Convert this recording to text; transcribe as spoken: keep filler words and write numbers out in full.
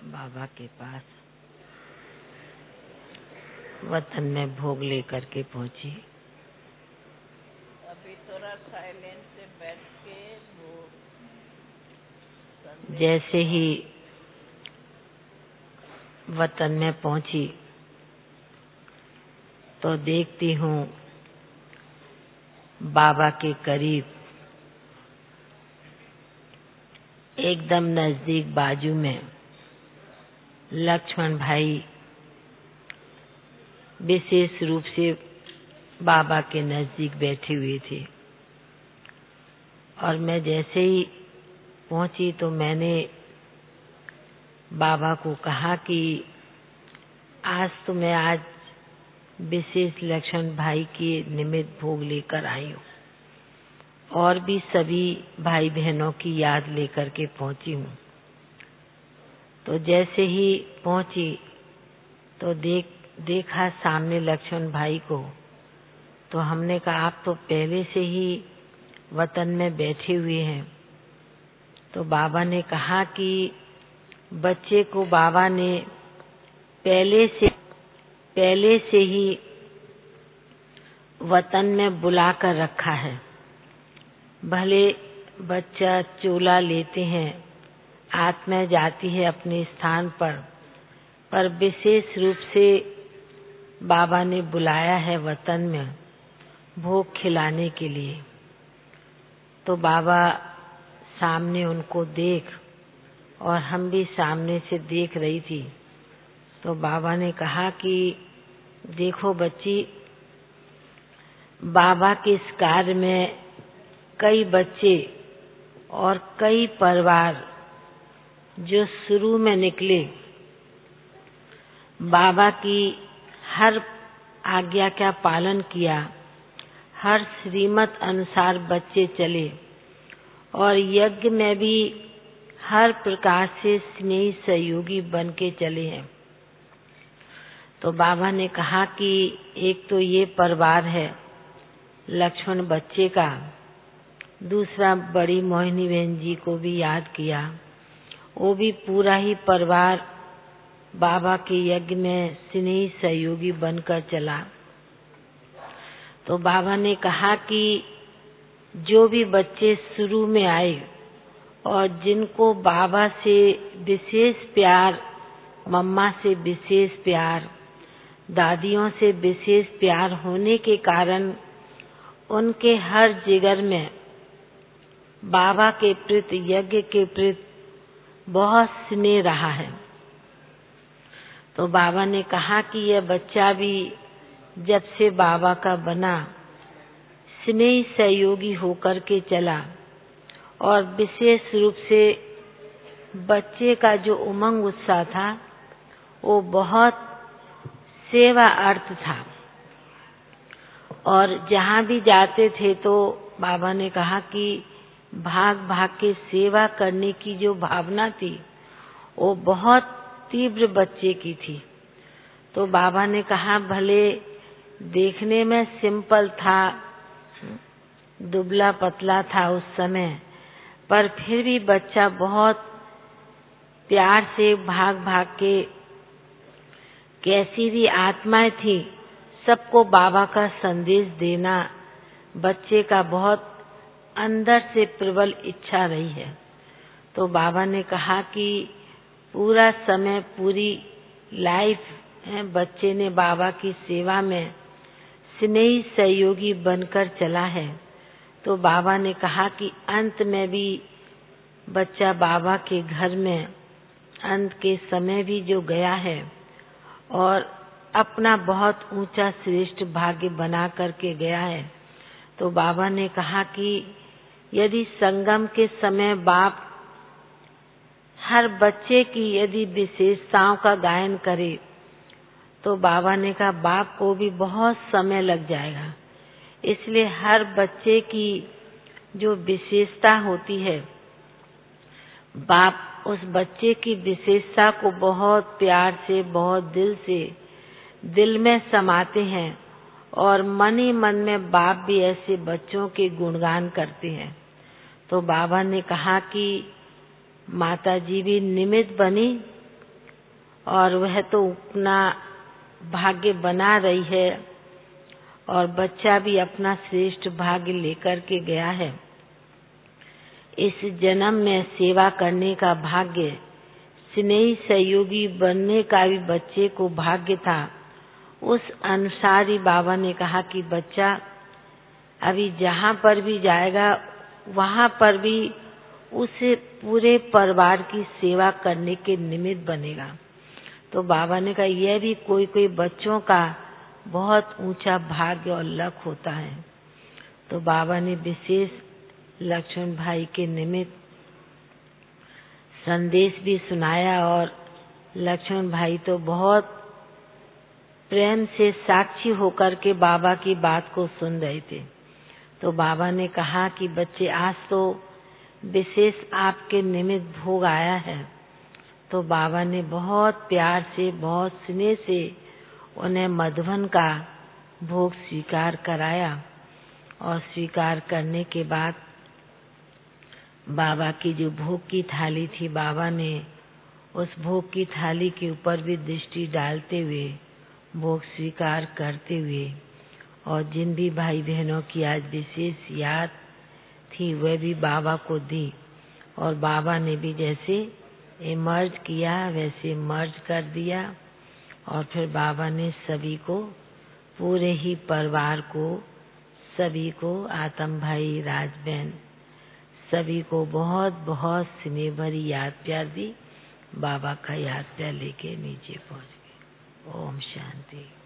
बाबा के पास वतन में भोग लेकर के पहुंची। अभी थोड़ा साइलेंट से बैठ के वो जैसे ही वतन में पहुंची तो देखती हूँ बाबा के करीब एकदम नजदीक बाजू में लक्ष्मण भाई विशेष रूप से बाबा के नजदीक बैठे हुए थे। और मैं जैसे ही पहुंची तो मैंने बाबा को कहा कि आज तो मैं आज विशेष लक्ष्मण भाई के निमित्त भोग लेकर आई हूँ और भी सभी भाई बहनों की याद लेकर के पहुंची हूँ। तो जैसे ही पहुंची तो देख देखा सामने लक्ष्मण भाई को, तो हमने कहा आप तो पहले से ही वतन में बैठे हुए हैं। तो बाबा ने कहा कि बच्चे को बाबा ने पहले से पहले से ही वतन में बुला कर रखा है। भले बच्चा चोला लेते हैं, आत्मा जाती है अपने स्थान पर, पर विशेष रूप से बाबा ने बुलाया है वतन में भोग खिलाने के लिए। तो बाबा सामने उनको देख, और हम भी सामने से देख रही थी, तो बाबा ने कहा कि देखो बच्ची, बाबा के इस कार्य में कई बच्चे और कई परिवार जो शुरू में निकले, बाबा की हर आज्ञा का पालन किया, हर श्रीमत अनुसार बच्चे चले और यज्ञ में भी हर प्रकार से स्नेही सहयोगी बन के चले हैं। तो बाबा ने कहा कि एक तो ये परिवार है लक्ष्मण बच्चे का, दूसरा बड़ी मोहिनी बहन जी को भी याद किया, वो भी पूरा ही परिवार बाबा के यज्ञ में स्नेही सहयोगी बनकर चला। तो बाबा ने कहा कि जो भी बच्चे शुरू में आए और जिनको बाबा से विशेष प्यार, मम्मा से विशेष प्यार, दादियों से विशेष प्यार होने के कारण उनके हर जिगर में बाबा के प्रति, यज्ञ के प्रति बहुत स्नेह रहा है। तो बाबा ने कहा कि यह बच्चा भी जब से बाबा का बना, स्नेही सहयोगी होकर के चला, और विशेष रूप से बच्चे का जो उमंग उत्साह था वो बहुत सेवा अर्थ था। और जहाँ भी जाते थे तो बाबा ने कहा कि भाग भाग के सेवा करने की जो भावना थी वो बहुत तीव्र बच्चे की थी। तो बाबा ने कहा भले देखने में सिंपल था, दुबला पतला था उस समय, पर फिर भी बच्चा बहुत प्यार से भाग भाग के, कैसी भी आत्माएं थी सबको बाबा का संदेश देना बच्चे का बहुत अंदर से प्रबल इच्छा रही है। तो बाबा ने कहा कि पूरा समय, पूरी लाइफ है बच्चे ने बाबा की सेवा में स्नेही सहयोगी बनकर चला है। तो बाबा ने कहा कि अंत में भी बच्चा बाबा के घर में अंत के समय भी जो गया है और अपना बहुत ऊंचा श्रेष्ठ भाग्य बना करके गया है। तो बाबा ने कहा कि यदि संगम के समय बाप हर बच्चे की यदि विशेषताओं का गायन करे तो बाबा ने कहा बाप को भी बहुत समय लग जाएगा। इसलिए हर बच्चे की जो विशेषता होती है, बाप उस बच्चे की विशेषता को बहुत प्यार से, बहुत दिल से दिल में समाते हैं और मन ही मन में बाप भी ऐसे बच्चों के गुणगान करते हैं। तो बाबा ने कहा कि माता जी भी निमित्त बनी और वह तो अपना भाग्य बना रही है और बच्चा भी अपना श्रेष्ठ भाग्य लेकर के गया है। इस जन्म में सेवा करने का भाग्य, स्नेही सहयोगी बनने का भी बच्चे को भाग्य था। उस अनुसार ही बाबा ने कहा कि बच्चा अभी जहाँ पर भी जाएगा वहाँ पर भी उसे पूरे परिवार की सेवा करने के निमित्त बनेगा। तो बाबा ने कहा यह भी कोई कोई बच्चों का बहुत ऊंचा भाग्य और लक होता है। तो बाबा ने विशेष लक्ष्मण भाई के निमित्त संदेश भी सुनाया और लक्ष्मण भाई तो बहुत प्रेम से साक्षी होकर के बाबा की बात को सुन रहे थे। तो बाबा ने कहा कि बच्चे आज तो विशेष आपके निमित्त भोग आया है। तो बाबा ने बहुत प्यार से, बहुत स्नेह से उन्हें मधुबन का भोग स्वीकार कराया और स्वीकार करने के बाद बाबा की जो भोग की थाली थी, बाबा ने उस भोग की थाली के ऊपर भी दृष्टि डालते हुए भोग स्वीकार करते हुए और जिन भी भाई बहनों की आज विशेष याद थी वह भी बाबा को दी और बाबा ने भी जैसे इमर्ज किया वैसे मर्ज कर दिया और फिर बाबा ने सभी को, पूरे ही परिवार को, सभी को, आतम भाई, राज बहन, सभी को बहुत बहुत स्नेह भरी याद प्यार दी। बाबा का याद प्यार लेके नीचे पहुंच गए। ओम शांति।